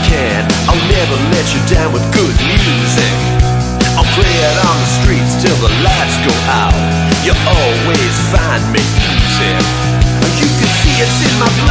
can. I'll never let you down with good music. I'll play it on the streets till the lights go out. You always find me easy. You can see it's in my blood.